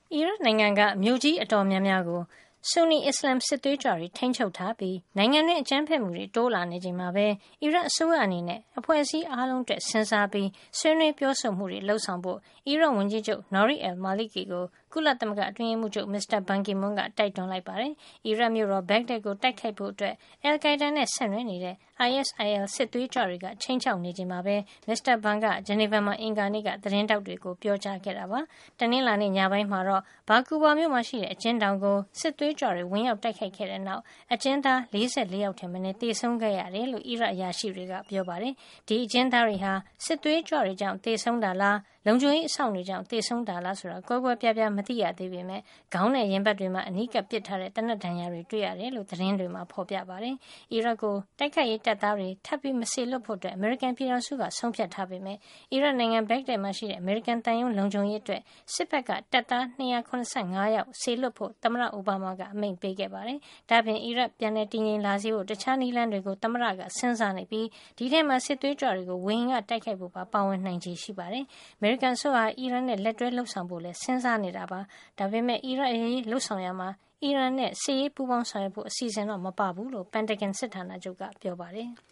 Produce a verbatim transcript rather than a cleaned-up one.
အီရတ်နိုင်ငံကမြို့ကြီးအတော်များများကိုဆူနီအစ္စလာမ်စစ်သွေးကြွတွေထိန်းချုပ်ထားပြီးနိုင်ငံတွင်းအကြမ်းဖက်မှုတွေတိုးလာနေချိန်မှာပဲအီရတ်အစိုးရအနေနဲ့အဖွဲ့အစည်းအားလုံးအတွက်စဉ်းစားပြီးဆွေးနွေးပြောဆိုမှုတွေလှုပ်ဆောင်ဖို့အီရတ်ဝန်ကြီးချုပ်နော်ရီအယ်မာလီကီကိုကုလသမဂ္ဂအတွင်းရေးမှူးချုပ်မစ္စတာဘန်ကီမွန်းကတိုက်တွန်းလိုက်ပါတယ်။အီရတ်မြို့တော်ဘက်ဂဒက်ကိုတိုက်ခိုက်ဖို့အတွက်အယ်လ်ကိုင်းဒါနဲ့ဆက်နွယ်နေတဲ့ အိုင်အက်စ် အိုင် အယ်လ် စစ်သွေးကြွတွေကချိန်ချောက်နေချိန်မှာပဲမစ္စတာဘန်ကဂျနီဗာမှာအင်္ဂါနေ့ကသတင်းထောက်တွေကိုပြောကြားခဲ့တာပါ။တနင်္လာနေ့ညပိုင်းမှာတော့ဘာကူဘာမြို့မှာရှိတဲ့အကျဉ်းထောင်ကိုစစ်သွေးကြွတွေဝင်ရောက်တိုက်ခိုက်ခဲ့တဲ့နောက်အကျဉ်းသားလေးဆယ့်လေးယောက်ထက်မနည်းသေဆုံးခဲ့ရတယ်လို့အီရတ်အရာရှိတွေကပြောပါတယ်။ဒီအကျဉ်းသားတွေဟာစစ်သွေးကြွတွေကြောင့်သေဆုံးတာလားလုံခြုံရေးအဆောက်တွေကြောင့်သေဆုံးတာလားဆိုတာကွဲကွဲပြားပြားမသိရသေးပေမဲ့ခေါင်းနဲ့ရင်ဘတ်တွေမှာအနီးကပ်ပစ်ထားတဲ့တနက်ဒဏ်ရာတွေတွေ့ရတယ်လို့သတင်းတွေမှာဖော်ပြပါတယ်။အီရတ်ကိုတိုက်ခိုက်ရေးတပ်သားတွေထပ်ပြီးမစေလွတ်ဖို့အတွက်အမေရိကန်ပြည်ထောင်စုကဆုံးဖြတ်ထားပေမဲ့အီရတ်နိုင်ငံဘက်ဂဒက်မှာရှိတဲ့အမေရိကန်တန်ယုံလုံခြုံရေးအတွက်စစ်ဘက်ကတပ်သားနှစ်ရာ၇၅ယောက်စေလွတ်ဖို့သမ္မတအိုဘားမားကအမိန့်ပေးခဲ့ပါတယ်။ဒါ့အပြင်အီရတ်ပြန်လည်တည်ငြိမ်လာစေဖို့တခြားနည်းလမ်းတွေကိုသမ္မတကစဉ်းစားနေပြီးဒီထဲမှာစစ်သွေးကြွတွေကိုဝေဟင်ကတိုက်ခိုက်ဖို့ပါပါဝင်နိုင်ခြေရှိပါတယ်။အမေရိကန်ဆိုဟာအီရန်နဲ့လက်တွဲလှုပ်ဆောင်ဖို့လဲစဉ်းစားနေတာပါ။ဒါပေမဲ့အီရတ်အရေးလှုပ်ဆောင်ရမှာအီရန်နဲ့စစ်ရေးပူးပေါင်းဆောင်ရွက်ဖို့အစီအစဉ်တော့မပါဘူးလို့ပန်တဂန်စစ်ဌာနချုပ်ကပြောပါတယ်။